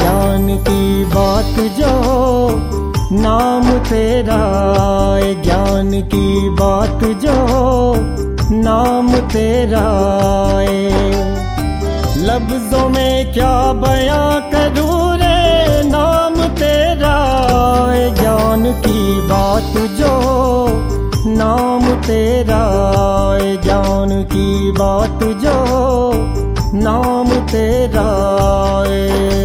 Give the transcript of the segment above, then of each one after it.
ज्ञान की बात जो नाम तेरा है, ज्ञान की बात जो नाम तेरा है। लफ्जों में क्या बयां करूं रे नाम तेरा है, ज्ञान की बात जो नाम तेरा है, ज्ञान की बात जो नाम तेरा है।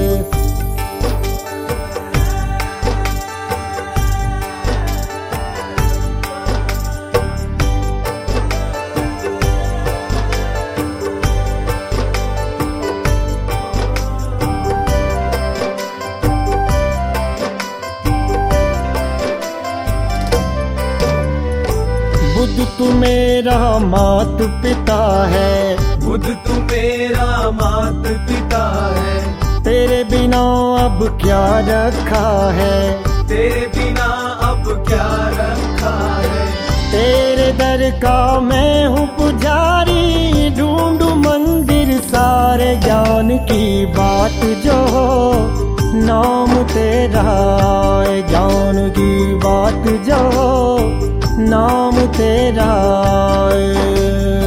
बुद्ध तू मेरा मात पिता है, बुद्ध तू मेरा मात पिता है। तेरे बिना अब क्या रखा है, तेरे बिना अब क्या रखा है। तेरे दर का मैं हूँ पुजारी, ढूंढू मंदिर सारे, ज्ञान की बात जो नाम तेरा है, ज्ञान की बात जो नाम तेरा है।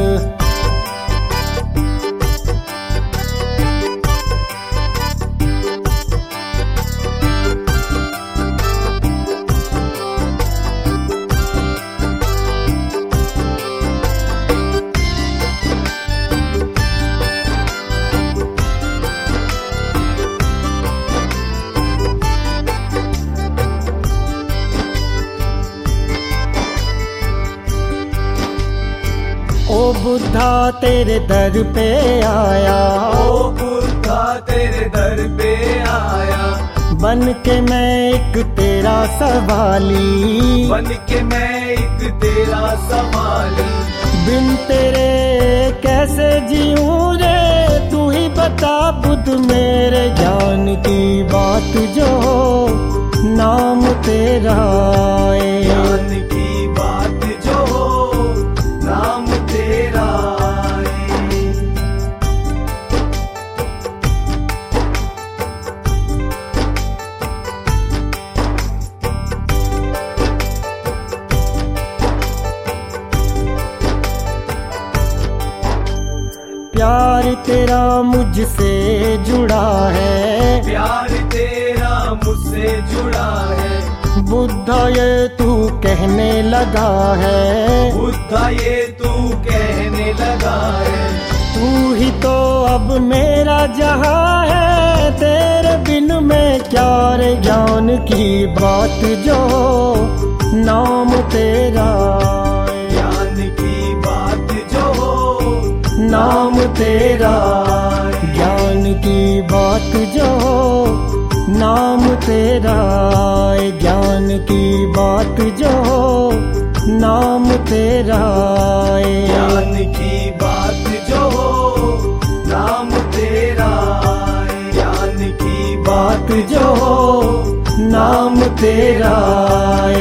ओ बुद्धा तेरे दर पे आया, ओ बुद्धा तेरे दर पे आया। बन के मैं एक तेरा सवाली, बन के मैं एक तेरा सवाली। बिन तेरे कैसे जीऊं रे, तू ही बता बुद्ध मेरे, ज्ञान की बात जो नाम तेरा है, ज्ञान की बात जो नाम तेरा है। प्यार तेरा मुझसे जुड़ा है, प्यार तेरा मुझसे जुड़ा है। बुद्धा ये तू कहने लगा है, बुद्धा ये तू कहने लगा है। तू ही तो अब मेरा जहां है, तेरे बिन मैं क्या रे, ज्ञान की बात जो नाम तेरा है, ज्ञान की बात जो नाम तेरा, ज्ञान की बात जो नाम तेरा है, ज्ञान की बात जो नाम तेरा है, ज्ञान की बात जो नाम तेरा है। ज्ञान की बात जो नाम तेरा